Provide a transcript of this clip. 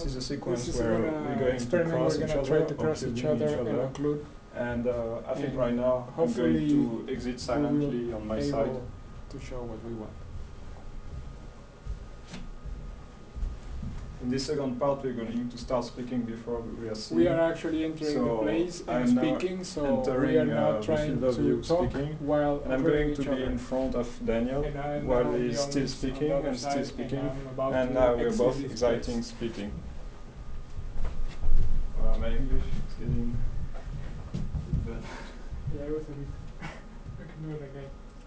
is a sequence this is where gonna we're going to experiment. cross We're each gonna other, try to or cross each building other and occlude. And I think And right now I'm hopefully going to exit silently on my side. able to show what we want. In this second part, we're going to start speaking before we are seeing. We are actually entering the So place and I'm now speaking, so entering, we are now the trying field of to view talk speaking, while and I'm observing going to each be other. in front of Daniel And I'm while now he's on still this- on speaking the other and still side, speaking, and I'm about and to now we're exit both this exciting place. speaking. My English is getting bad. Yeah, it was a bit. I can do it again.